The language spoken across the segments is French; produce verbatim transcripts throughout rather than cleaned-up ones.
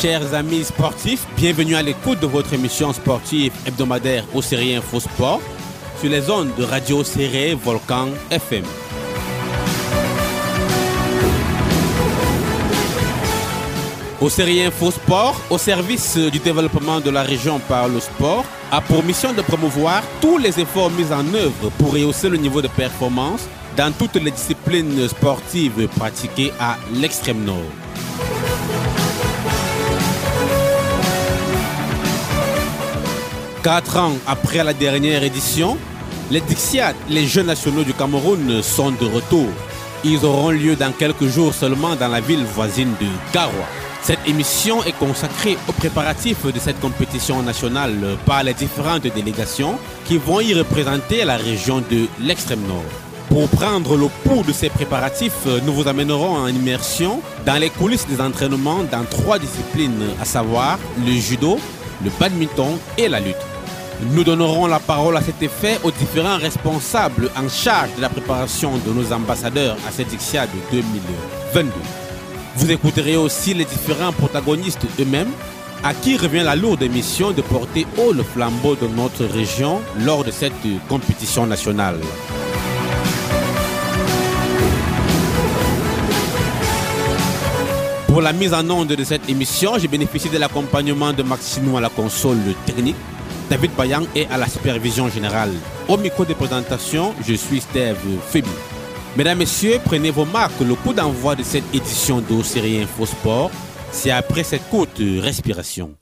Chers amis sportifs, bienvenue à l'écoute de votre émission sportive hebdomadaire Océrien Info Sport sur les ondes de Radio Océré Volcan F M. Océrien Info Sport, au service du développement de la région par le sport, a pour mission de promouvoir tous les efforts mis en œuvre pour rehausser le niveau de performance dans toutes les disciplines sportives pratiquées à l'extrême nord. Quatre ans après la dernière édition, les Dixiades, les Jeux nationaux du Cameroun, sont de retour. Ils auront lieu dans quelques jours seulement dans la ville voisine de Garoua. Cette émission est consacrée aux préparatifs de cette compétition nationale par les différentes délégations qui vont y représenter la région de l'extrême nord. Pour prendre le pouls de ces préparatifs, nous vous amènerons en immersion dans les coulisses des entraînements dans trois disciplines, à savoir le judo, le badminton et la lutte. Nous donnerons la parole à cet effet aux différents responsables en charge de la préparation de nos ambassadeurs à cette Dixiade deux mille vingt-deux. Vous écouterez aussi les différents protagonistes eux-mêmes, à qui revient la lourde mission de porter haut le flambeau de notre région lors de cette compétition nationale. Pour la mise en onde de cette émission, j'ai bénéficié de l'accompagnement de Maximo à la console technique, David Bayang est à la supervision générale. Au micro de présentation, je suis Steve Fébi. Mesdames, Messieurs, prenez vos marques. Le coup d'envoi de cette édition de Océrien Info Sport, c'est après cette courte respiration.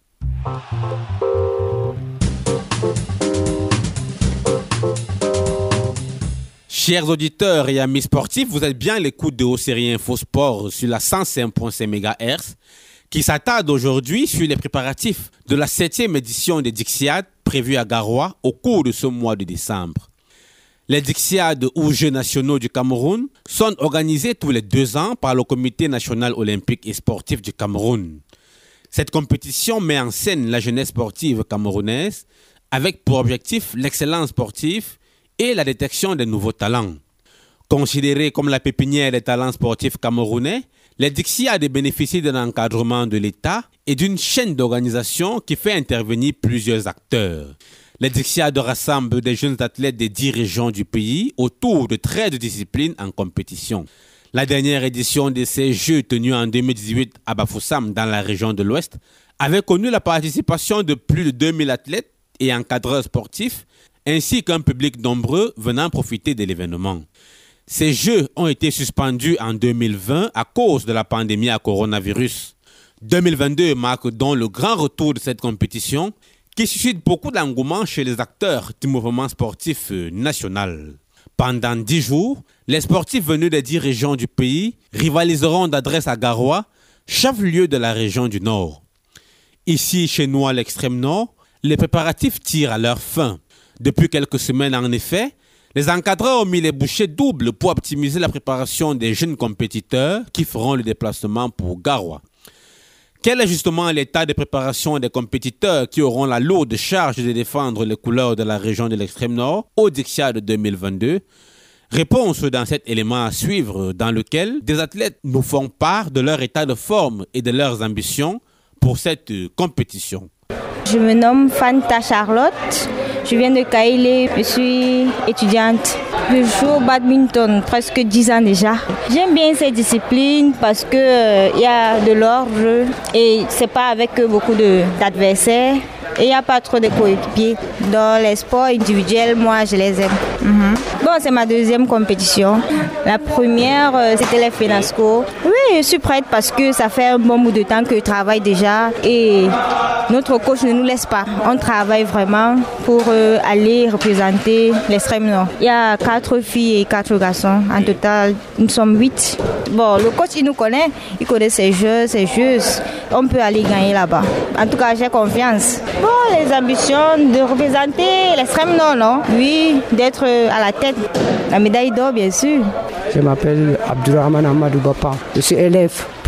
Chers auditeurs et amis sportifs, vous êtes bien à l'écoute de Océrien Info Sport sur la cent cinq virgule cinq mégahertz qui s'attarde aujourd'hui sur les préparatifs de la septième édition des Dixiades prévue à Garoua au cours de ce mois de décembre. Les Dixiades ou Jeux nationaux du Cameroun sont organisés tous les deux ans par le Comité national olympique et sportif du Cameroun. Cette compétition met en scène la jeunesse sportive camerounaise avec pour objectif l'excellence sportive et la détection des nouveaux talents. Considérés comme la pépinière des talents sportifs camerounais, les Dixiades bénéficient d'un encadrement de l'État et d'une chaîne d'organisation qui fait intervenir plusieurs acteurs. Les Dixiades rassemblent des jeunes athlètes des dix régions du pays autour de treize disciplines en compétition. La dernière édition de ces Jeux tenus en deux mille dix-huit à Bafoussam dans la région de l'Ouest avait connu la participation de plus de deux mille athlètes et encadreurs sportifs ainsi qu'un public nombreux venant profiter de l'événement. Ces Jeux ont été suspendus en deux mille vingt à cause de la pandémie à coronavirus. deux mille vingt-deux marque donc le grand retour de cette compétition qui suscite beaucoup d'engouement chez les acteurs du mouvement sportif national. Pendant dix jours, les sportifs venus des dix régions du pays rivaliseront d'adresse à Garoua, chef-lieu de la région du Nord. Ici, chez nous à l'extrême nord, les préparatifs tirent à leur fin. Depuis quelques semaines en effet, les encadreurs ont mis les bouchées doubles pour optimiser la préparation des jeunes compétiteurs qui feront le déplacement pour Garoua. Quel est justement l'état de préparation des compétiteurs qui auront la lourde charge de défendre les couleurs de la région de l'extrême nord au Dixiade deux mille vingt-deux? Réponse dans cet élément à suivre dans lequel des athlètes nous font part de leur état de forme et de leurs ambitions pour cette compétition. Je me nomme Fanta Charlotte, je viens de Kaïlé, je suis étudiante. Je joue au badminton presque dix ans déjà. J'aime bien cette discipline parce qu'il euh, y a de l'ordre et c'est pas avec beaucoup de, d'adversaires et il n'y a pas trop de coéquipiers. Dans les sports individuels, moi je les aime. Mm-hmm. Bon, c'est ma deuxième compétition. La première, euh, c'était les FENASCO. Oui, je suis prête parce que ça fait un bon bout de temps que je travaille déjà et notre coach ne nous laisse pas. On travaille vraiment pour euh, aller représenter l'extrême nord. Il y a quatre filles et quatre garçons. En total, nous sommes huit. Bon, le coach, il nous connaît. Il connaît ses jeux, ses jeux. On peut aller gagner là-bas. En tout cas, j'ai confiance. Bon, les ambitions de représenter l'extrême nord, non? Oui, d'être à la tête. La médaille d'or, bien sûr. Je m'appelle Abdurrahman Amadou Bapa. Je suis élève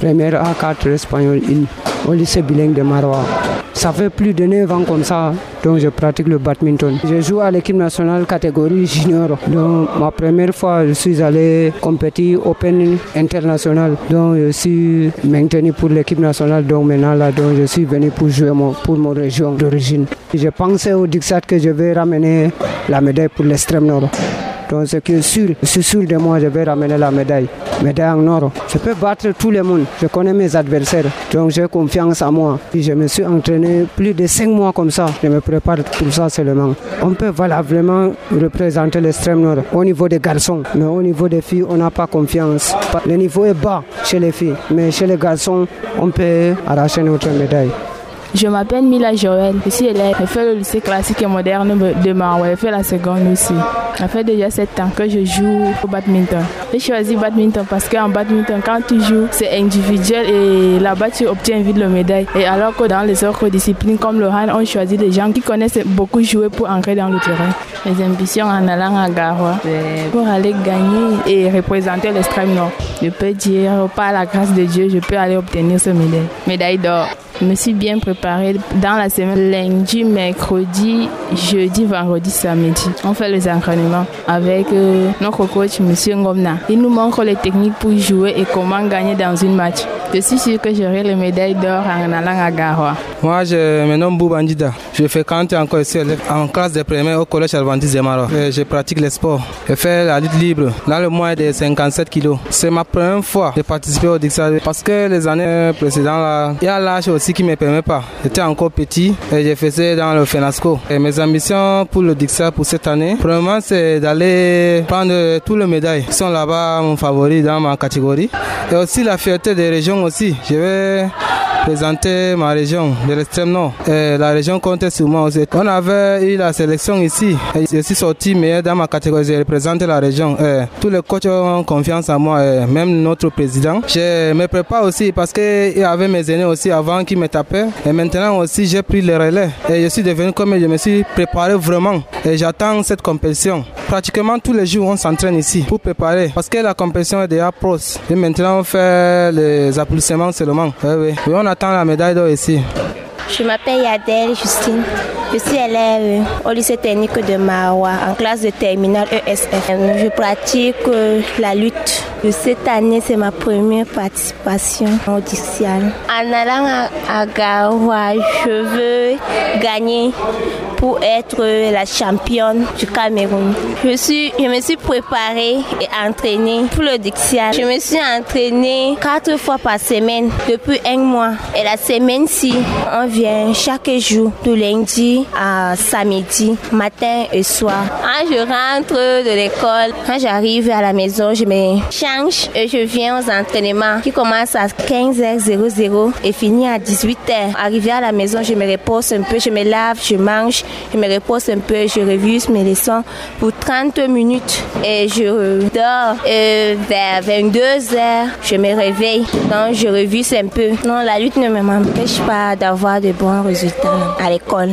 première A quatre espagnol un au lycée bilingue de Marois. Ça fait plus de neuf ans comme ça, donc je pratique le badminton. Je joue à l'équipe nationale catégorie junior. Donc ma première fois, je suis allé compétir Open international. Donc je suis maintenu pour l'équipe nationale. Donc maintenant là, donc je suis venu pour jouer mon, pour mon région d'origine. Je pensais au Dixat que je vais ramener la médaille pour l'extrême nord. Donc ce qui est sûr, je suis sûr de moi, je vais ramener la médaille. Médaille en or. Je peux battre tout le monde. Je connais mes adversaires. Donc j'ai confiance en moi. Puis je me suis entraîné plus de cinq mois comme ça. Je me prépare pour ça seulement. On peut valablement représenter l'extrême nord au niveau des garçons. Mais au niveau des filles, on n'a pas confiance. Le niveau est bas chez les filles. Mais chez les garçons, on peut arracher notre médaille. Je m'appelle Mila Joël, je suis élève, je fais le lycée classique et moderne de Marois, je fais la seconde aussi. Ça fait déjà sept ans que je joue au badminton. J'ai choisi badminton parce qu'en badminton, quand tu joues, c'est individuel et là-bas tu obtiens vite le médaille. Et alors que dans les autres disciplines comme le hand, on choisit des gens qui connaissent beaucoup jouer pour entrer dans le terrain. Mes ambitions en allant à Garoua, c'est pour aller gagner et représenter l'extrême nord. Je peux dire, par la grâce de Dieu, je peux aller obtenir ce médaille. Médaille d'or. Je me suis bien préparée dans la semaine, lundi, mercredi, jeudi, vendredi, samedi. On fait les entraînements avec euh, notre coach, M. Ngomna. Il nous montre les techniques pour jouer et comment gagner dans une match. Je suis sûre que j'aurai les médailles d'or en allant à Garoua. Moi, je me nomme Boubandida. Je fréquente encore ici en classe de première au collège Adventiste de Marois. Je pratique le sport. Je fais la lutte libre dans le mois de cinquante-sept kilos. C'est ma première fois de participer au Dixat parce que les années précédentes, il y a l'âge aussi qui ne me permet pas. J'étais encore petit et je faisais dans le FENASCO. Et mes ambitions pour le Dixat pour cette année, premièrement, c'est d'aller prendre tous les médailles qui sont là-bas, mon favori dans ma catégorie. Et aussi la fierté des régions aussi. Je vais présenter ma région de l'extrême nord. Et la région comptait sur moi aussi. On avait eu la sélection ici. Et je suis sorti meilleur dans ma catégorie. Je représente la région. Et tous les coachs ont confiance en moi. Et même notre président. Je me prépare aussi parce qu'il y avait mes aînés aussi avant qui me tapaient. Et maintenant aussi j'ai pris le relais. Et je suis devenu comme je me suis préparé vraiment. Et j'attends cette compétition. Pratiquement tous les jours on s'entraîne ici pour préparer. Parce que la compétition est déjà proche. Et maintenant on fait les applaudissements seulement. Oui, oui. Et on attend la médaille d'or ici. Je m'appelle Yadel Justine. Je suis élève au lycée technique de Marois en classe de terminale E S F. Je pratique la lutte. Cette année, c'est ma première participation au Dixat. En allant à, à Garoua, je veux gagner pour être la championne du Cameroun. Je, suis, je me suis préparée et entraînée pour le Dixat. Je me suis entraînée quatre fois par semaine depuis un mois. Et la semaine-ci, on vient chaque jour, du lundi à samedi, matin et soir. Quand je rentre de l'école, quand j'arrive à la maison, je me change et je viens aux entraînements qui commencent à quinze heures et finissent à dix-huit heures. Arrivé à la maison, je me repose un peu, je me lave, je mange, je me repose un peu, je révise mes leçons pour trente minutes et je dors. Et vers vingt-deux heures, je me réveille, donc je révise un peu. Non, la lutte ne m'empêche pas d'avoir de bons résultats à l'école.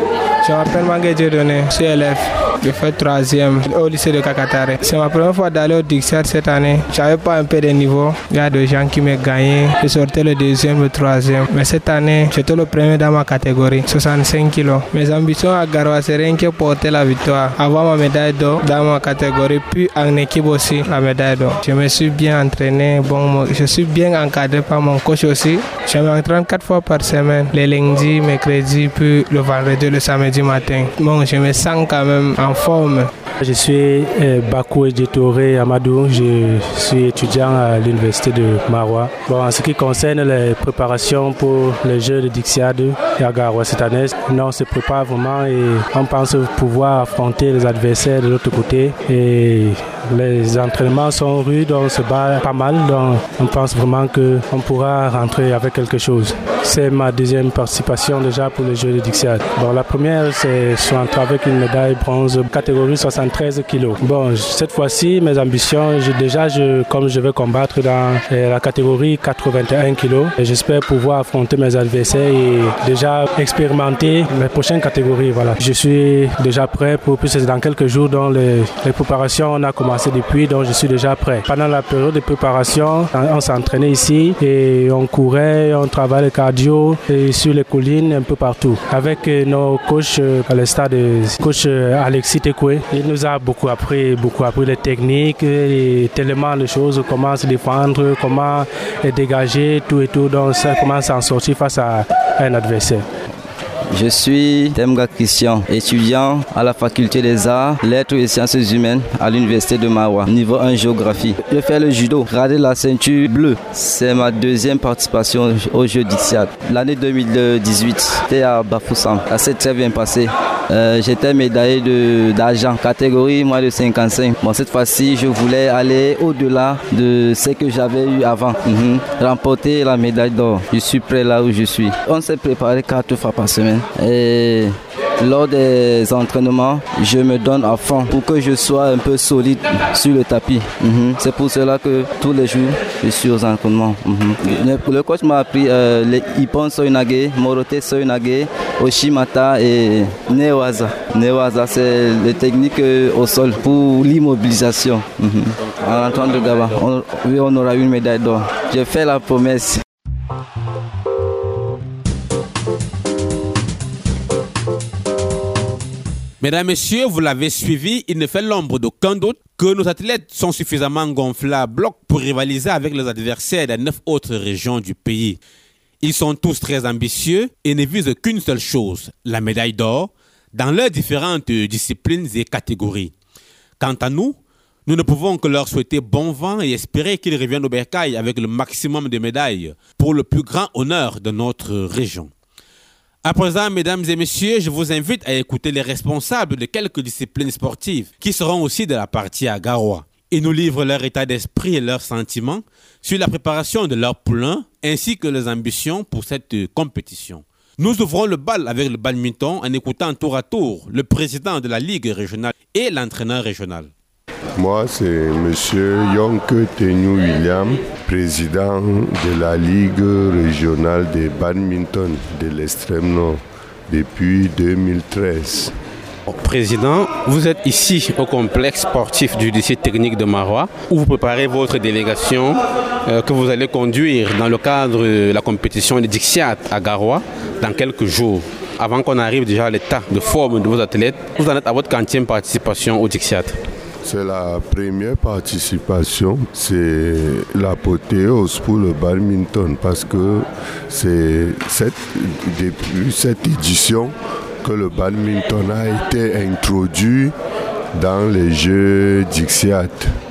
Je m'appelle Mangué Dieudonné, je suis élève. Je fais troisième au lycée de Kakatare. C'est ma première fois d'aller au Dixat cette année. Je n'avais pas un peu de niveau. Il y a des gens qui m'ont gagné. Je sortais le deuxième, le troisième. Mais cette année, j'étais le premier dans ma catégorie, soixante-cinq kilos. Mes ambitions à Garoua, c'est rien que porter la victoire. Avoir ma médaille d'or dans ma catégorie, puis en équipe aussi, la médaille d'or. Je me suis bien entraîné. Bon, je suis bien encadré par mon coach aussi. Je m'entraîne quatre fois par semaine. Les lundis, mercredis, puis le vendredi, le samedi matin. Bon, je me sens quand même en forme. Je suis euh, Bakou Edjetoré Amadou, je suis étudiant à l'université de Marois. Bon, en ce qui concerne les préparations pour les Jeux de Dixat à Garoua cette année, non, on se prépare vraiment et on pense pouvoir affronter les adversaires de l'autre côté. Et les entraînements sont rudes, on se bat pas mal, donc on pense vraiment qu'on pourra rentrer avec quelque chose. c'est ma deuxième participation déjà pour les Jeux de Dixiade. Bon, la première, c'est je suis entré avec une médaille bronze catégorie soixante-treize kilos. Bon, cette fois-ci, mes ambitions, je, déjà, je, comme je vais combattre dans eh, la catégorie quatre-vingt-un kilos, j'espère pouvoir affronter mes adversaires et déjà expérimenter les prochaines catégories. Voilà. Je suis déjà prêt pour, puisque dans quelques jours, donc les, les préparations, on a commencé depuis, donc je suis déjà prêt. Pendant la période de préparation, on, on s'entraînait ici et on courait, on travaillait le cardio et sur les collines, un peu partout. Avec nos coachs à l'instar de coach Alexis Tekwe, il nous a beaucoup appris, beaucoup appris les techniques et tellement de choses, comment se défendre, comment dégager, tout et tout, donc ça, comment s'en sortir face à un adversaire. Je suis Temga Christian, étudiant à la faculté des arts, lettres et sciences humaines à l'université de Maroua, niveau un géographie. Je fais le judo, gradé la ceinture bleue. C'est ma deuxième participation aux Jeux d'Ixiade. L'année deux mille dix-huit, c'était à Bafoussam. Ça s'est très bien passé. Euh, j'étais médaillé de, d'argent, catégorie moins de cinquante-cinq. Bon, cette fois-ci, je voulais aller au-delà de ce que j'avais eu avant. Mm-hmm. Remporter la médaille d'or. Je suis prêt là où je suis. On s'est préparé quatre fois par semaine. Et lors des entraînements, je me donne à fond pour que je sois un peu solide sur le tapis. Mm-hmm. C'est pour cela que tous les jours, je suis aux entraînements. Mm-hmm. Le, le coach m'a appris euh, les Ippon Soinage, Morote Soinage, Oshimata et Newaza. Newaza, c'est les techniques euh, au sol pour l'immobilisation. Mm-hmm. En rentrant de Gaba, on, oui, on aura une médaille d'or. J'ai fait la promesse. Mesdames, Messieurs, vous l'avez suivi, il ne fait l'ombre d'aucun doute que nos athlètes sont suffisamment gonflés à bloc pour rivaliser avec les adversaires des neuf autres régions du pays. Ils sont tous très ambitieux et ne visent qu'une seule chose, la médaille d'or, dans leurs différentes disciplines et catégories. Quant à nous, nous ne pouvons que leur souhaiter bon vent et espérer qu'ils reviennent au bercail avec le maximum de médailles pour le plus grand honneur de notre région. À présent, mesdames et messieurs, je vous invite à écouter les responsables de quelques disciplines sportives qui seront aussi de la partie à Garoua. Ils nous livrent leur état d'esprit et leurs sentiments sur la préparation de leurs poulains ainsi que leurs ambitions pour cette compétition. Nous ouvrons le bal avec le badminton en écoutant tour à tour le président de la Ligue régionale et l'entraîneur régional. Moi, c'est M. Yonke Tenou William, président de la Ligue régionale de badminton de l'extrême nord depuis deux mille treize. Président, vous êtes ici au complexe sportif du lycée technique de Maroua où vous préparez votre délégation euh, que vous allez conduire dans le cadre de la compétition de Dixiade à Garoua dans quelques jours. Avant qu'on arrive déjà à l'état de forme de vos athlètes, vous en êtes à votre quantième participation au Dixiade. C'est la première participation, c'est l'apothéose pour le badminton parce que c'est cette, depuis cette édition que le badminton a été introduit dans les Jeux Dixiade.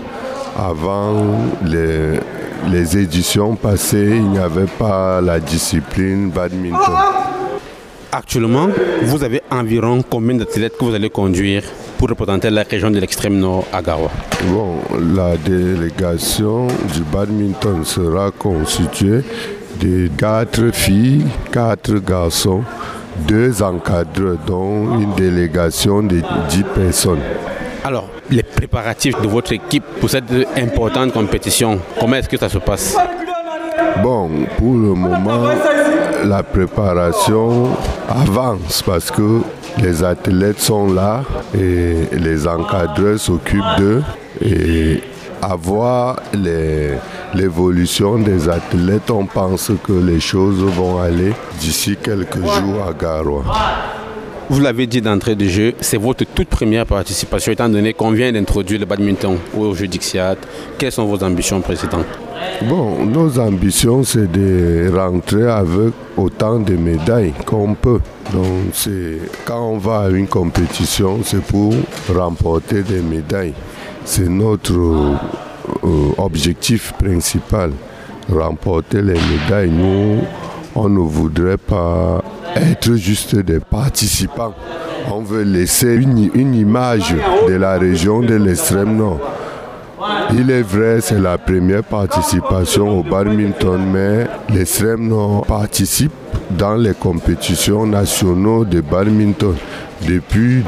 Avant les, les éditions passées, il n'y avait pas la discipline badminton. Actuellement, vous avez environ combien d'athlètes que vous allez conduire pour représenter la région de l'extrême nord à Garoua? Bon, la délégation du badminton sera constituée de quatre filles, quatre garçons, deux encadreurs, dont une délégation de dix personnes. Alors, les préparatifs de votre équipe pour cette importante compétition, comment est-ce que ça se passe? Bon, pour le moment, la préparation avance parce que les athlètes sont là et les encadreurs s'occupent d'eux. Et à voir les, l'évolution des athlètes, on pense que les choses vont aller d'ici quelques jours à Garoua. Vous l'avez dit d'entrée de jeu, c'est votre toute première participation étant donné qu'on vient d'introduire le badminton au Jeux Dixiade. Quelles sont vos ambitions, Président? Bon, nos ambitions, c'est de rentrer avec autant de médailles qu'on peut. Donc, c'est, quand on va à une compétition, c'est pour remporter des médailles. C'est notre euh, objectif principal, remporter les médailles. Nous, on ne voudrait pas être juste des participants. On veut laisser une, une image de la région de l'extrême nord. Il est vrai, c'est la première participation au badminton, mais l'extrême nord participe dans les compétitions nationales de badminton depuis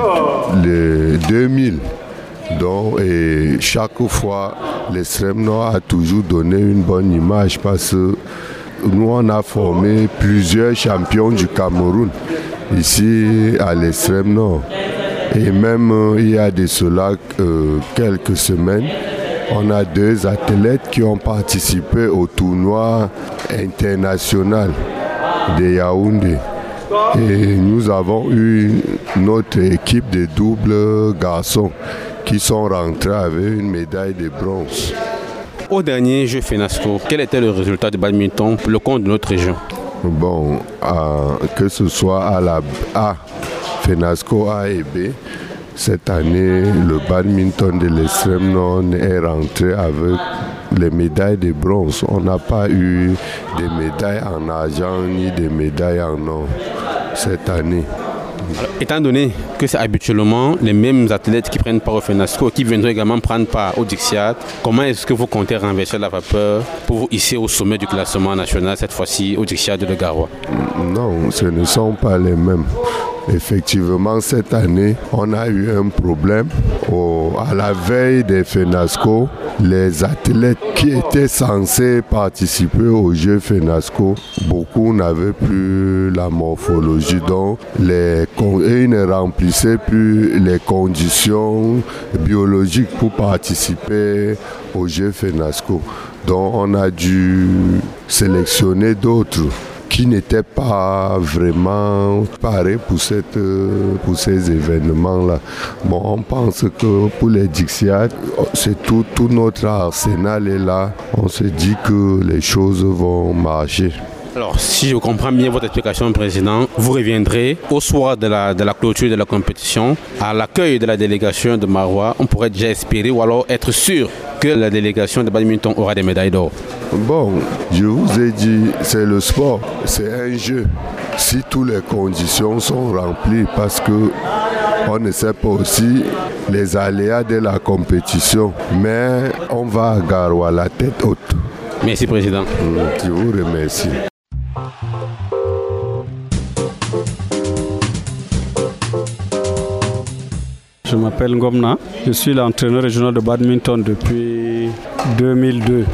le deux mille. Donc, et chaque fois, l'Extrême Nord a toujours donné une bonne image parce que nous, on a formé plusieurs champions du Cameroun ici à l'Extrême Nord. Et même euh, il y a de cela euh, quelques semaines, on a deux athlètes qui ont participé au tournoi international de Yaoundé. Et nous avons eu notre équipe de double garçons qui sont rentrés avec une médaille de bronze. Au dernier jeu FENASCO, quel était le résultat du badminton pour le compte de notre région? Bon, euh, que ce soit à la A, FENASCO A et B, cette année, le badminton de l'Extrême Nord est rentré avec les médailles de bronze. On n'a pas eu de médailles en argent ni de médailles en or cette année. Alors, étant donné que c'est habituellement les mêmes athlètes qui prennent part au FENASCO et qui viendront également prendre part au Dixiade, comment est-ce que vous comptez renverser la vapeur pour vous hisser au sommet du classement national, cette fois-ci au Dixiade de Garoua? Non, ce ne sont pas les mêmes. Effectivement, cette année, on a eu un problème. Au, à la veille des FENASCO, les athlètes qui étaient censés participer aux Jeux FENASCO, beaucoup n'avaient plus la morphologie, donc les, ils ne remplissaient plus les conditions biologiques pour participer aux Jeux FENASCO. Donc on a dû sélectionner d'autres qui n'étaient pas vraiment parés pour, cette, pour ces événements-là. Bon, on pense que pour les Dixiades, c'est tout, tout notre arsenal est là. On se dit que les choses vont marcher. Alors, si je comprends bien votre explication, Président, vous reviendrez au soir de la, de la clôture de la compétition, à l'accueil de la délégation de Maroua. On pourrait déjà espérer ou alors être sûr que la délégation de badminton aura des médailles d'or. Bon, je vous ai dit, c'est le sport, c'est un jeu. Si toutes les conditions sont remplies, parce que on ne sait pas aussi les aléas de la compétition, mais on va à Garoua la tête haute. Merci, Président. Je vous remercie. Je m'appelle Ngomna, je suis l'entraîneur régional de badminton depuis deux mille deux.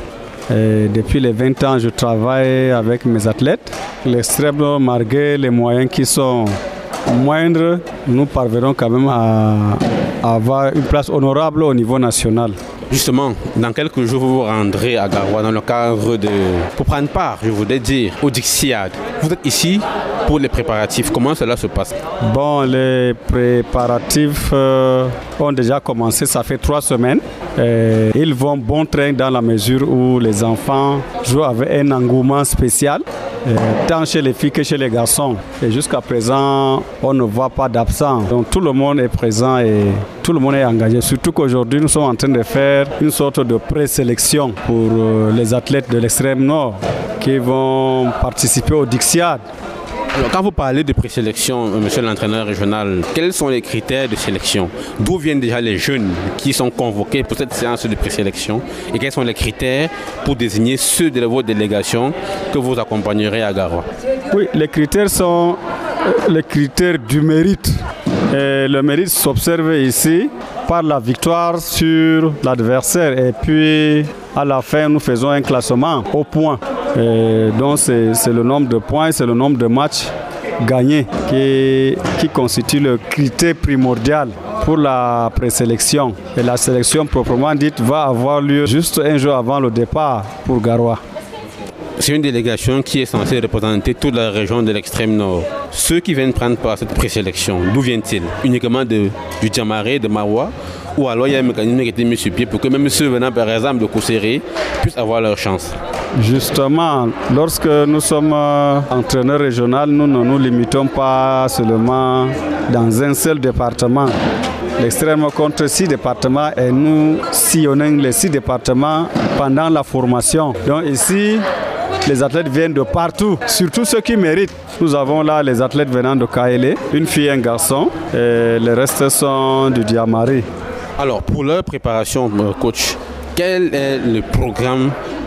Et depuis les vingt ans, je travaille avec mes athlètes. L'Extrême Nord, malgré les moyens qui sont moindres, nous parvenons quand même à avoir une place honorable au niveau national. Justement, dans quelques jours, vous vous rendrez à Garoua dans le cadre de... pour prendre part, je voudrais dire, au Dixiade. Vous êtes ici pour les préparatifs. Comment cela se passe? Bon, les préparatifs euh, ont déjà commencé, ça fait trois semaines. Et ils vont bon train dans la mesure où les enfants jouent avec un engouement spécial, euh, tant chez les filles que chez les garçons. Et jusqu'à présent, on ne voit pas d'absent. Donc tout le monde est présent et tout le monde est engagé. Surtout qu'aujourd'hui, nous sommes en train de faire une sorte de présélection pour euh, les athlètes de l'Extrême Nord qui vont participer au Dixiade. Alors, quand vous parlez de présélection, monsieur l'entraîneur régional, quels sont les critères de sélection? D'où viennent déjà les jeunes qui sont convoqués pour cette séance de présélection? Et quels sont les critères pour désigner ceux de vos délégations que vous accompagnerez à Garoua? Oui, les critères sont les critères du mérite. Et le mérite s'observe ici par la victoire sur l'adversaire. Et puis, à la fin, nous faisons un classement au point. Et donc, c'est, c'est le nombre de points, c'est le nombre de matchs gagnés qui, qui constitue le critère primordial pour la présélection. Et la sélection proprement dite va avoir lieu juste un jour avant le départ pour Garoua. C'est une délégation qui est censée représenter toute la région de l'Extrême Nord. Ceux qui viennent prendre part à cette présélection, d'où viennent-ils? Uniquement de, du Djamaré, de Maroua? Ou alors il y a un mécanisme qui a été mis sur pied pour que même ceux venant par exemple de Kousséré puissent avoir leur chance? Justement, lorsque nous sommes euh, entraîneurs régionaux, nous ne nous limitons pas seulement dans un seul département. L'Extrême contre six départements et nous sillonnons les six départements pendant la formation. Donc ici, les athlètes viennent de partout, surtout ceux qui méritent. Nous avons là les athlètes venant de Kaélé, une fille et un garçon, et les restes sont du Diamari. Alors, pour leur préparation, coach, quel est le programme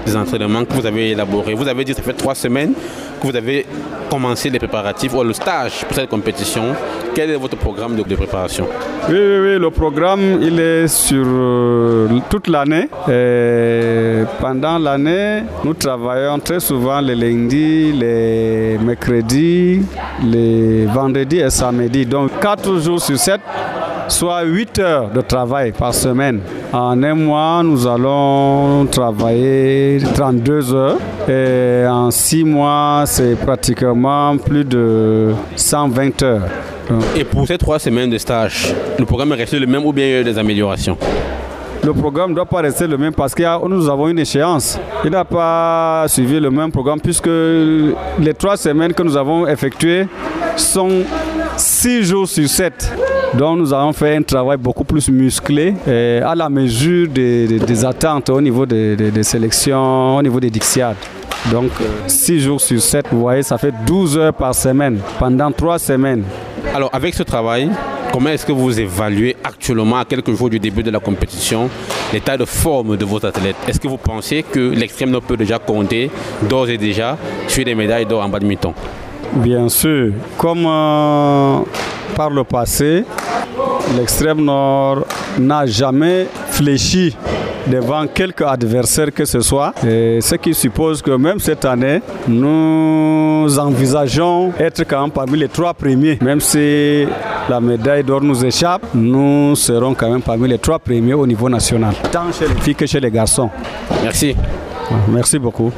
des entraînements que vous avez élaborés. Vous avez dit que ça fait trois semaines que vous avez commencé les préparatifs ou le stage pour cette compétition. Quel est votre programme de, de préparation? Oui, oui, oui, le programme il est sur euh, toute l'année. Et pendant l'année, nous travaillons très souvent les lundis, les mercredis, les vendredis et samedis. Donc quatre jours sur sept, soit huit heures de travail par semaine. En un mois, nous allons travailler trente-deux heures et en six mois, c'est pratiquement plus de cent vingt heures. Et pour ces trois semaines de stage, le programme est resté le même ou bien il y a eu des améliorations? Le programme ne doit pas rester le même parce que nous avons une échéance. Il n'a pas suivi le même programme puisque les trois semaines que nous avons effectuées sont six jours sur sept. Donc nous avons fait un travail beaucoup plus musclé et à la mesure des, des, des attentes au niveau des, des, des sélections, au niveau des Dixiades. Donc six jours sur sept, vous voyez, ça fait douze heures par semaine pendant trois semaines. Alors avec ce travail, comment est-ce que vous évaluez actuellement, à quelques jours du début de la compétition, l'état de forme de vos athlètes? Est-ce que vous pensez que l'extrême nord peut déjà compter d'ores et déjà sur des médailles d'or en badminton? Bien sûr, comme euh, par le passé, l'extrême nord n'a jamais fléchi devant quelque adversaire que ce soit. Et ce qui suppose que même cette année, nous envisageons être quand même parmi les trois premiers. Même si la médaille d'or nous échappe, nous serons quand même parmi les trois premiers au niveau national, tant chez les filles que chez les garçons. Merci. Merci beaucoup.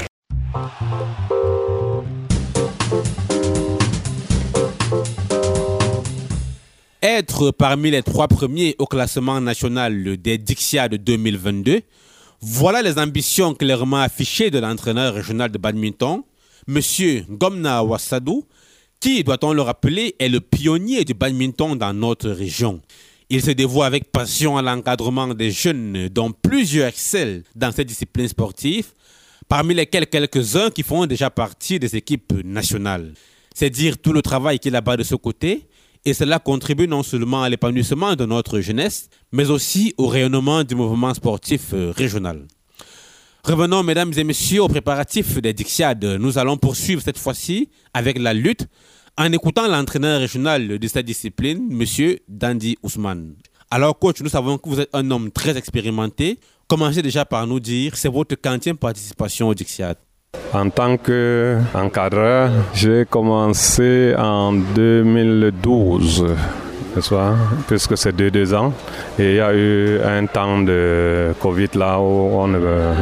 Être parmi les trois premiers au classement national des Dixiades deux mille vingt-deux, voilà les ambitions clairement affichées de l'entraîneur régional de badminton, M. Gomna Wassadou, qui, doit-on le rappeler, est le pionnier du badminton dans notre région. Il se dévoue avec passion à l'encadrement des jeunes, dont plusieurs excellent dans cette discipline sportive, parmi lesquels quelques-uns qui font déjà partie des équipes nationales. C'est dire tout le travail qu'il abat de ce côté. Et cela contribue non seulement à l'épanouissement de notre jeunesse, mais aussi au rayonnement du mouvement sportif régional. Revenons, mesdames et messieurs, aux préparatifs des Dixiades. Nous allons poursuivre cette fois-ci avec la lutte en écoutant l'entraîneur régional de cette discipline, M. Dandy Ousmane. Alors, coach, nous savons que vous êtes un homme très expérimenté. Commencez déjà par nous dire, c'est votre quantième participation aux Dixiades. En tant qu'encadreur, j'ai commencé en deux mille douze, puisque c'est de deux ans. Et il y a eu un temps de Covid là où on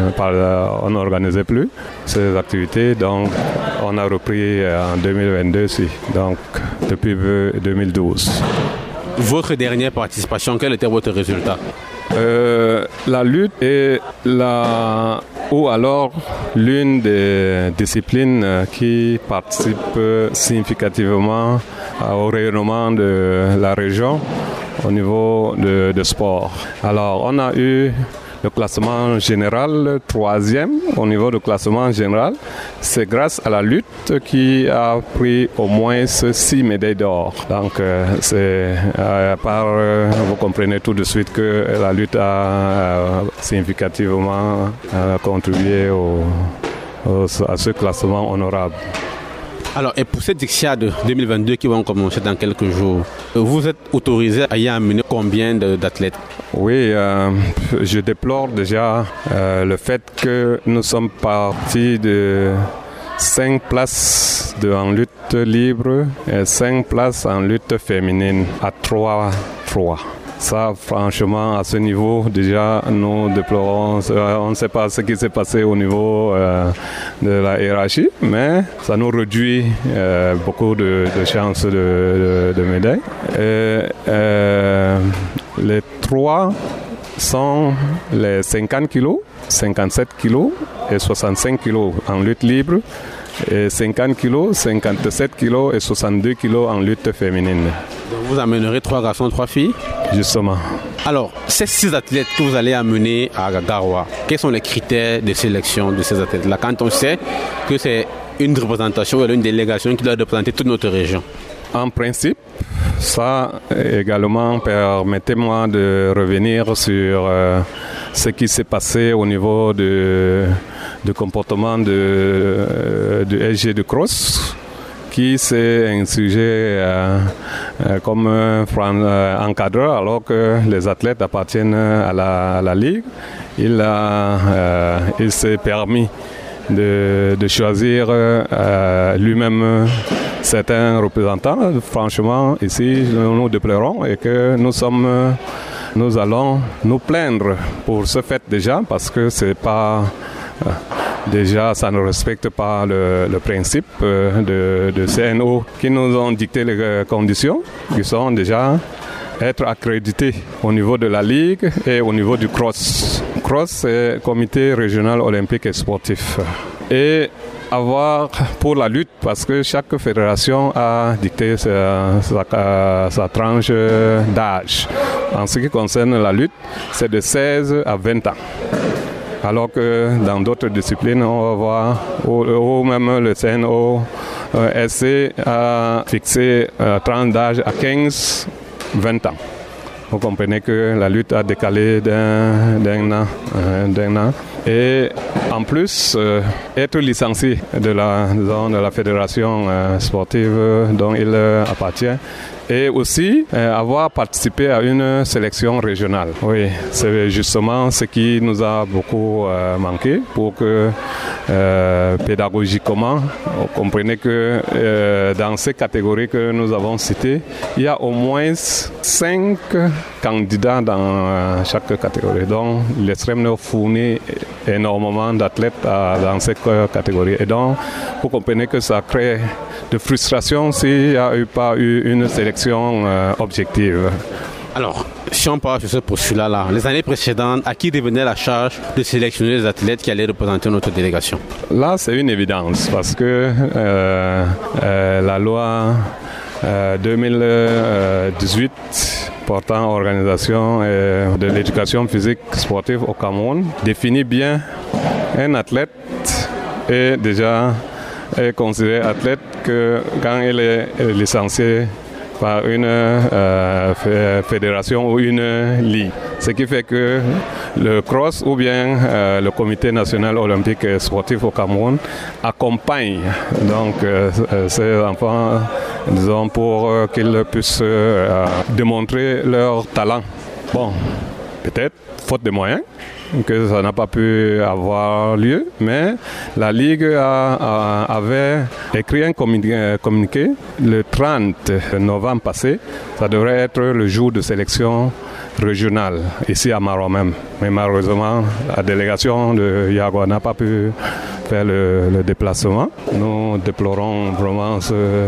ne n'organisait plus ces activités. Donc, on a repris en deux mille vingt-deux, si, donc depuis deux mille douze. Votre dernière participation, quel était votre résultat? Euh, la lutte est la, ou alors l'une des disciplines qui participe significativement au rayonnement de la région au niveau de, de sport. Alors, on a eu le classement général, troisième au niveau du classement général. C'est grâce à la lutte qui a pris au moins six médailles d'or. Donc, euh, c'est à part, euh, vous comprenez tout de suite que la lutte a euh, significativement euh, contribué au, au, à ce classement honorable. Alors, et pour cette Dixiade deux mille vingt-deux qui vont commencer dans quelques jours, vous êtes autorisé à y amener combien d'athlètes? Oui, euh, je déplore déjà euh, le fait que nous sommes partis de cinq places de, en lutte libre et cinq places en lutte féminine à trois trois. Ça, franchement, à ce niveau, déjà, nous déplorons. On ne sait pas ce qui s'est passé au niveau euh, de la hiérarchie, mais ça nous réduit euh, beaucoup de, de chances de, de, de médailles. Et, euh, les trois sont les cinquante kilos, cinquante-sept kilos et soixante-cinq kilos en lutte libre, et cinquante kilos, cinquante-sept kilos et soixante-deux kilos en lutte féminine. Donc vous amènerez trois garçons, trois filles? Justement. Alors, ces six athlètes que vous allez amener à Garoua, quels sont les critères de sélection de ces athlètes-là, quand on sait que c'est une représentation ou une délégation qui doit représenter toute notre région? En principe, ça également, permettez-moi de revenir sur euh, ce qui s'est passé au niveau de, de comportement de, euh, du S G de cross, qui c'est un sujet euh, euh, comme euh, encadreur, alors que les athlètes appartiennent à la, à la ligue. Il, a, euh, il s'est permis de, de choisir euh, lui-même certains représentants. Franchement, ici, nous nous déplorons et que nous sommes, nous allons nous plaindre pour ce fait déjà, parce que c'est pas euh, déjà, ça ne respecte pas le, le principe euh, de, de C N O qui nous ont dicté les conditions, qui sont déjà être accrédités au niveau de la Ligue et au niveau du cross. Cross, c'est le Comité régional olympique et sportif. Et avoir pour la lutte, parce que chaque fédération a dicté sa, sa, sa tranche d'âge. En ce qui concerne la lutte, c'est de seize à vingt ans. Alors que dans d'autres disciplines, on va voir, ou, ou même le C N O euh, S C a fixé la tranche d'âge à quinze à vingt ans. Vous comprenez que la lutte a décalé d'un, d'un an, euh, d'un an. Et en plus, euh, être licencié de la, disons, de la fédération euh, sportive dont il euh, appartient, et aussi euh, avoir participé à une sélection régionale. Oui, c'est justement ce qui nous a beaucoup euh, manqué pour que euh, pédagogiquement, vous comprenez que euh, dans ces catégories que nous avons citées, il y a au moins cinq candidats dans euh, chaque catégorie. Donc, l'extrême nord fournit énormément d'athlètes à, dans ces catégories. Et donc, vous comprenez que ça crée de frustration s'il n'y a eu pas eu une sélection euh, objective. Alors, si on parle sur ce postulat-là, les années précédentes, à qui revenait la charge de sélectionner les athlètes qui allaient représenter notre délégation? Là, c'est une évidence parce que euh, euh, la loi euh, deux mille dix-huit portant organisation euh, de l'éducation physique sportive au Cameroun définit bien un athlète est déjà est considéré athlète que quand il est licencié par une euh, fédération ou une ligue. Ce qui fait que le cross ou bien euh, le comité national olympique et sportif au Cameroun accompagne donc euh, ces enfants, disons, pour euh, qu'ils puissent euh, démontrer leur talent. Bon, peut-être faute de moyens, que ça n'a pas pu avoir lieu, mais la Ligue a, a, avait écrit un communiqué, communiqué le trente novembre passé. Ça devrait être le jour de sélection régionale, ici à Marois même. Mais malheureusement, la délégation de Yagua n'a pas pu faire le, le déplacement. Nous déplorons vraiment ce,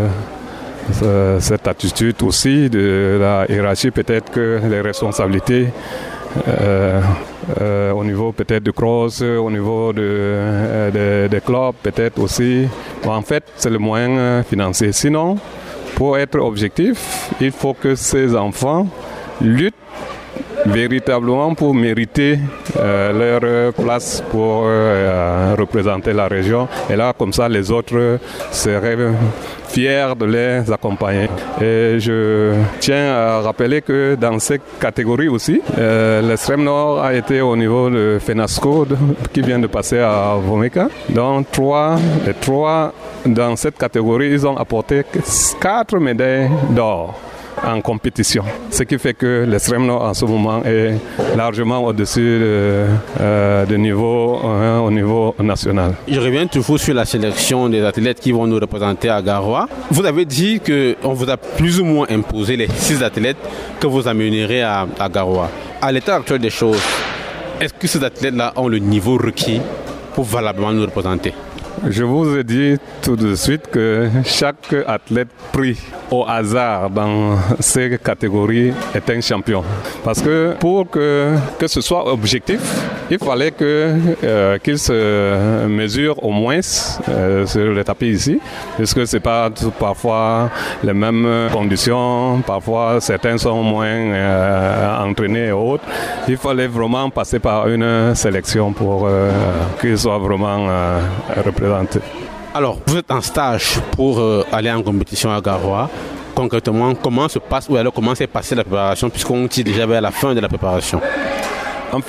ce, cette attitude aussi de la hiérarchie. Peut-être que les responsabilités Euh, euh, au niveau peut-être du cross, au niveau des de, de, de clubs peut-être aussi. En fait, c'est le moyen financier. Sinon, pour être objectif, il faut que ces enfants luttent véritablement pour mériter euh, leur place pour euh, représenter la région. Et là, comme ça, les autres seraient fiers de les accompagner. Et je tiens à rappeler que dans ces catégories aussi, euh, l'extrême nord a été au niveau de FENASCO qui vient de passer à Vomeka. Donc, trois, les trois dans cette catégorie, ils ont apporté quatre médailles d'or en compétition. Ce qui fait que l'extrême nord en ce moment est largement au-dessus de, euh, de niveau, hein, au niveau national. Je reviens toujours sur la sélection des athlètes qui vont nous représenter à Garoua. Vous avez dit qu'on vous a plus ou moins imposé les six athlètes que vous amènerez à, à Garoua. À l'état actuel des choses, est-ce que ces athlètes-là ont le niveau requis pour valablement nous représenter? Je vous ai dit tout de suite que chaque athlète pris au hasard dans ces catégories est un champion. Parce que pour que, que ce soit objectif, il fallait que, euh, qu'il se mesure au moins euh, sur le tapis ici, puisque ce n'est pas parfois les mêmes conditions, parfois certains sont moins euh, entraînés et autres. Il fallait vraiment passer par une sélection pour euh, qu'ils soient vraiment euh, représentés. Alors, vous êtes en stage pour euh, aller en compétition à Garoua. Concrètement, comment se passe ou alors comment s'est passée la préparation, puisqu'on tire déjà vers la fin de la préparation? En fait,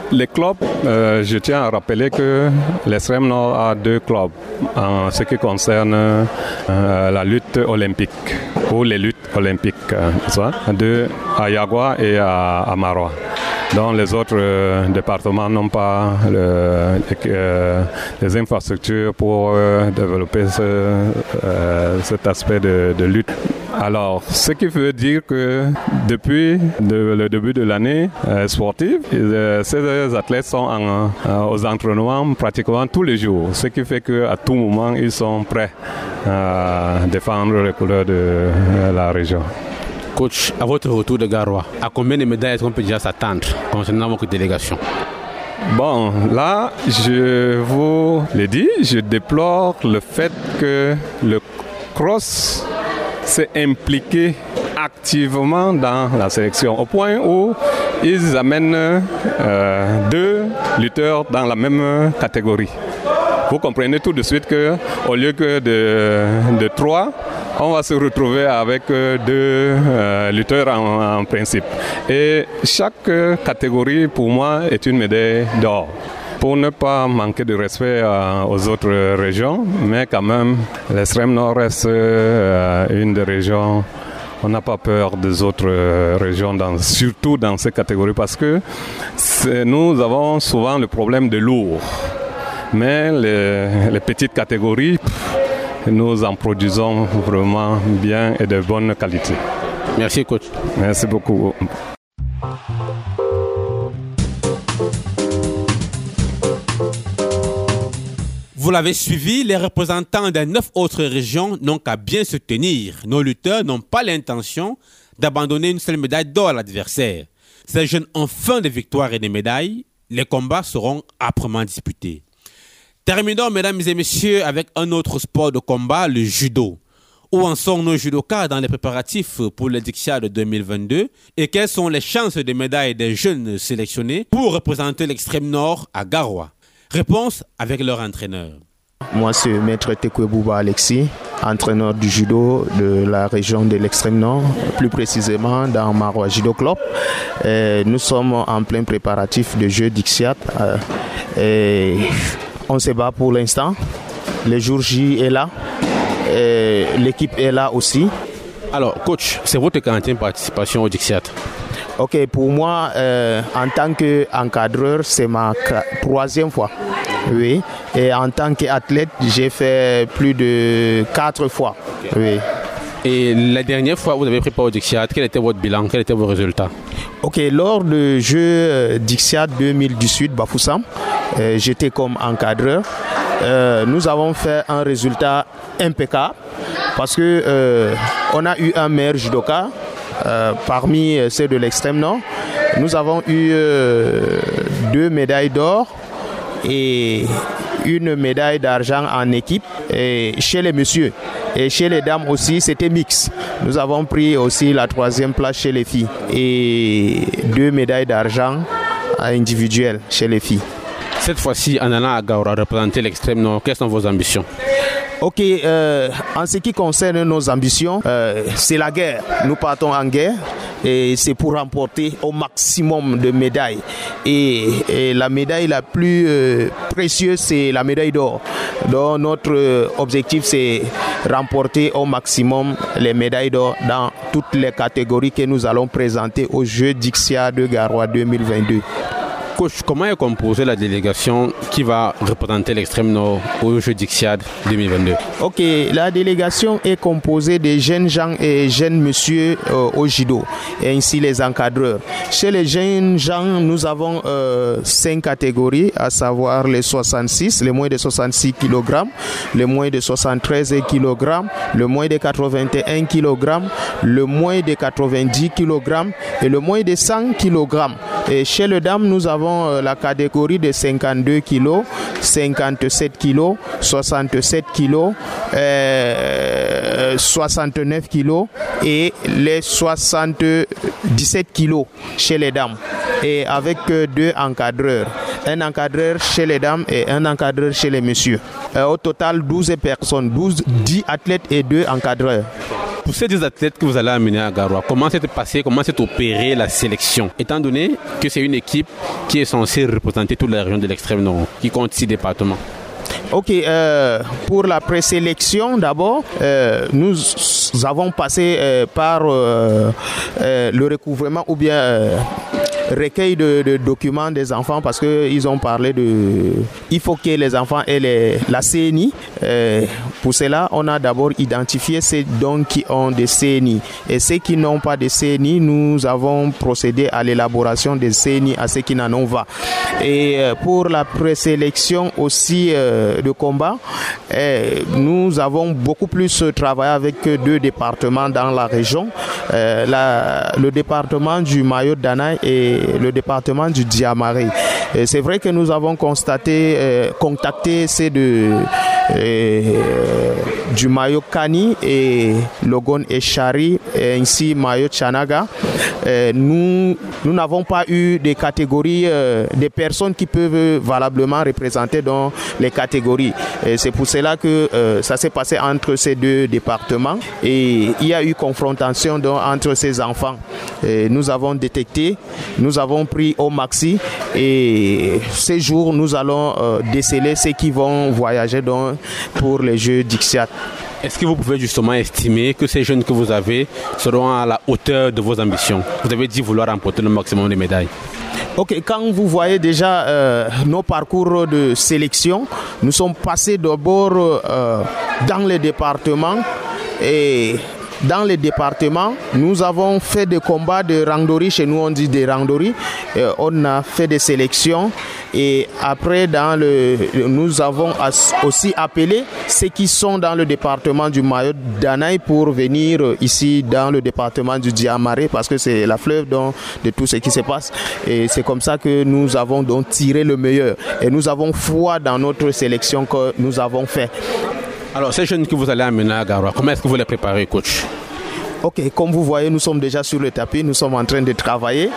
les clubs, euh, je tiens à rappeler que l'extrême nord a deux clubs en ce qui concerne euh, la lutte olympique ou les luttes olympiques, euh, ça, de à Yagua et à, à Maroua. Donc les autres euh, départements n'ont pas le, euh, les infrastructures pour euh, développer ce, euh, cet aspect de, de lutte. Alors, ce qui veut dire que depuis de, le début de l'année euh, sportive, euh, ces athlètes sont en, euh, aux entraînements pratiquement tous les jours, ce qui fait qu'à tout moment, ils sont prêts à défendre les couleurs de euh, la région. Coach, à votre retour de Garoua, à combien de médailles est-ce qu'on peut déjà s'attendre concernant votre délégation? Bon, là, je vous l'ai dit, je déplore le fait que le cross s'est impliqué activement dans la sélection, au point où ils amènent euh, deux lutteurs dans la même catégorie. Vous comprenez tout de suite qu'au lieu que de, de trois, on va se retrouver avec deux euh, lutteurs en, en principe. Et chaque catégorie, pour moi, est une médaille d'or. Pour ne pas manquer de respect euh, aux autres régions, mais quand même, l'extrême nord reste euh, une des régions. On n'a pas peur des autres euh, régions, dans, surtout dans ces catégories, parce que nous avons souvent le problème de lourds. Mais les, les petites catégories, nous en produisons vraiment bien et de bonne qualité. Merci, coach. Merci beaucoup. Vous l'avez suivi, les représentants des neuf autres régions n'ont qu'à bien se tenir. Nos lutteurs n'ont pas l'intention d'abandonner une seule médaille d'or à l'adversaire. Ces jeunes ont faim de victoires et de médailles. Les combats seront âprement disputés. Terminons, mesdames et messieurs, avec un autre sport de combat, le judo. Où en sont nos judokas dans les préparatifs pour le Dixiade deux mille vingt-deux et quelles sont les chances de médailles des jeunes sélectionnés pour représenter l'extrême nord à Garoua? Réponse avec leur entraîneur. Moi, c'est Maître Tekwebouba Alexis, entraîneur du judo de la région de l'extrême nord, plus précisément dans Maroua Judo Club. Et nous sommes en plein préparatif de jeu Dixiade. Et on se bat pour l'instant. Le jour J est là. Et l'équipe est là aussi. Alors, coach, c'est votre quatrième participation au Dixiade? Ok, pour moi, euh, en tant qu'encadreur, c'est ma troisième fois. Oui. Et en tant qu'athlète, j'ai fait plus de quatre fois. Oui. Et la dernière fois, vous avez pris part au Dixiade, quel était votre bilan? Quels étaient vos résultats? Ok, lors du jeu Dixiade deux mille dix-huit Bafoussam, euh, j'étais comme encadreur. Euh, nous avons fait un résultat impeccable parce que euh, on a eu un meilleur judoka euh, parmi ceux de l'extrême nord. Nous avons eu euh, deux médailles d'or et une médaille d'argent en équipe et chez les messieurs. Et chez les dames aussi, c'était mix. Nous avons pris aussi la troisième place chez les filles et deux médailles d'argent individuelles chez les filles. Cette fois-ci, en allant à Garoua représenter l'extrême nord, quelles sont vos ambitions? Ok, euh, en ce qui concerne nos ambitions, euh, c'est la guerre. Nous partons en guerre et c'est pour remporter au maximum de médailles. Et, et la médaille la plus euh, précieuse, c'est la médaille d'or. Donc notre euh, objectif, c'est remporter au maximum les médailles d'or dans toutes les catégories que nous allons présenter au Jeux Dixiade de Garoua deux mille vingt-deux. Coach, comment est composée la délégation qui va représenter l'extrême nord au Jeux Dixiade deux mille vingt-deux? Ok, la délégation est composée de jeunes gens et jeunes monsieur euh, au judo, et ainsi les encadreurs. Chez les jeunes gens, nous avons euh, cinq catégories, à savoir les soixante-six, les moins de soixante-six kilogrammes, les moins de soixante-treize kilogrammes, le moins de quatre-vingt-un kilogrammes, le moins de quatre-vingt-dix kilogrammes et le moins de cent kilogrammes. Et chez les dames, nous avons la catégorie de cinquante-deux kilos, cinquante-sept kilos, soixante-sept kilos, euh, soixante-neuf kilos et les soixante-dix-sept kilos chez les dames. Et avec deux encadreurs. Un encadreur chez les dames et un encadreur chez les messieurs. Euh, au total, douze personnes, douze, dix athlètes et deux encadreurs. Pour ces deux athlètes que vous allez amener à Garoua, comment s'est passé, comment s'est opérée la sélection? Étant donné que c'est une équipe qui est censée représenter toute la région de l'extrême nord, qui compte six départements. Ok, euh, pour la présélection d'abord, euh, nous avons passé euh, par euh, euh, le recouvrement ou bien euh, recueil de, de documents des enfants parce qu'ils ont parlé de... Il faut que les enfants aient les, la C N I. Euh, pour cela, on a d'abord identifié ceux donc qui ont des C N I. Et ceux qui n'ont pas de C N I, nous avons procédé à l'élaboration des C N I à ceux qui n'en ont pas. Et euh, pour la présélection aussi euh, de combat, euh, nous avons beaucoup plus travaillé avec deux départements dans la région. Euh, la, le département du Mayo-Danaï et le département du Diamaré. Et c'est vrai que nous avons constaté, euh, contacté ces deux euh, du Mayo Kani et Logon Echari et ainsi Mayo Chanaga. Euh, nous nous n'avons pas eu des catégories, euh, des personnes qui peuvent valablement représenter dans les catégories. Et c'est pour cela que euh, ça s'est passé entre ces deux départements et il y a eu confrontation donc, entre ces enfants. Et nous avons détecté, nous avons pris au maxi et ces jours nous allons euh, déceler ceux qui vont voyager donc, pour les Jeux d'Ixiat. Est-ce que vous pouvez justement estimer que ces jeunes que vous avez seront à la hauteur de vos ambitions? Vous avez dit vouloir remporter le maximum de médailles. Ok, quand vous voyez déjà euh, nos parcours de sélection, nous sommes passés d'abord euh, dans les départements et dans les départements, nous avons fait des combats de randori, chez nous on dit des randori, euh, on a fait des sélections et après dans le, nous avons aussi appelé ceux qui sont dans le département du Mayo-Danaï pour venir ici dans le département du Diamaré parce que c'est la fleuve donc, de tout ce qui se passe et c'est comme ça que nous avons donc tiré le meilleur et nous avons foi dans notre sélection que nous avons fait. Alors, ces jeunes que vous allez amener à Garoua, comment est-ce que vous les préparez, coach? Ok, comme vous voyez, nous sommes déjà sur le tapis, nous sommes en train de travailler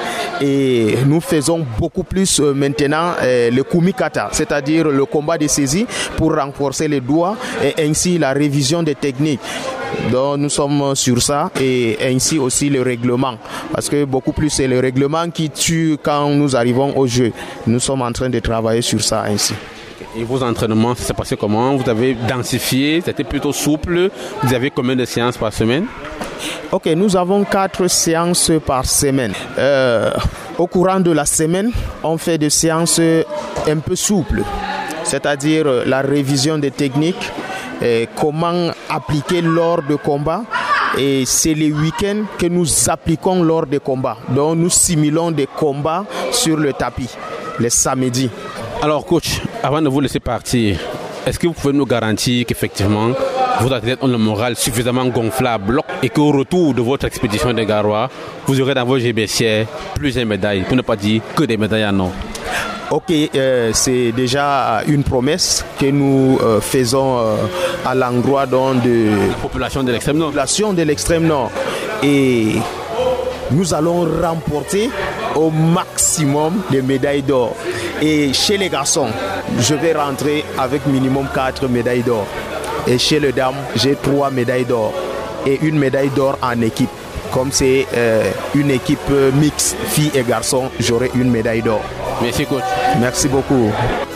et nous faisons beaucoup plus euh, maintenant euh, le kumikata, c'est-à-dire le combat de saisie pour renforcer les doigts et ainsi la révision des techniques. Donc nous sommes sur ça et ainsi aussi le règlement parce que beaucoup plus c'est le règlement qui tue quand nous arrivons au jeu. Nous sommes en train de travailler sur ça ainsi. Et vos entraînements, ça s'est passé comment? Vous avez densifié, c'était plutôt souple. Vous avez combien de séances par semaine? Ok, nous avons quatre séances par semaine. Euh, au courant de la semaine, on fait des séances un peu souples, c'est-à-dire la révision des techniques, et comment appliquer lors de combat. Et c'est les week-ends que nous appliquons lors des combats. Donc nous simulons des combats sur le tapis, les samedis. Alors coach, avant de vous laisser partir, est-ce que vous pouvez nous garantir qu'effectivement vos athlètes ont le moral suffisamment gonflable et qu'au retour de votre expédition de Garoua, vous aurez dans vos gébéssières plusieurs médailles, pour ne pas dire que des médailles en or? Ok, euh, c'est déjà une promesse que nous euh, faisons euh, à l'endroit donc de la population de l'extrême nord. Population de l'extrême nord. Et nous allons remporter au maximum des médailles d'or. Et chez les garçons, je vais rentrer avec minimum quatre médailles d'or. Et chez les dames, j'ai trois médailles d'or et une médaille d'or en équipe. Comme c'est euh, une équipe mixte, filles et garçons, j'aurai une médaille d'or. Merci coach. Merci beaucoup.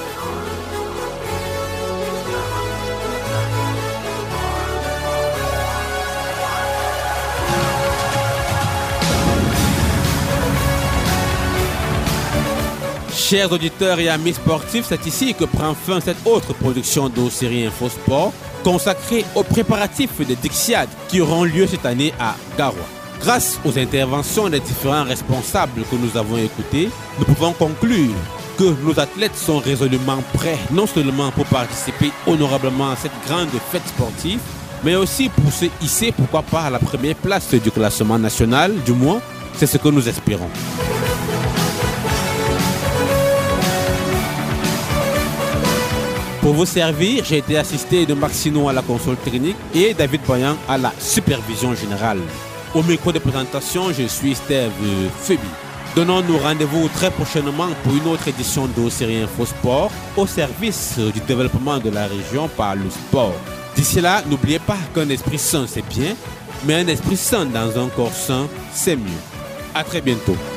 Chers auditeurs et amis sportifs, c'est ici que prend fin cette autre production d'O-Série Infosport consacrée aux préparatifs des Dixiades qui auront lieu cette année à Garoua. Grâce aux interventions des différents responsables que nous avons écoutés, nous pouvons conclure que nos athlètes sont résolument prêts non seulement pour participer honorablement à cette grande fête sportive, mais aussi pour se hisser, pourquoi pas, à la première place du classement national, du moins, c'est ce que nous espérons. Pour vous servir, j'ai été assisté de Maxino à la console technique et David Boyan à la supervision générale. Au micro de présentation, je suis Steve Febi. Donnons-nous rendez-vous très prochainement pour une autre édition d'O-Série Infosport au service du développement de la région par le sport. D'ici là, n'oubliez pas qu'un esprit sain c'est bien, mais un esprit sain dans un corps sain, c'est mieux. À très bientôt.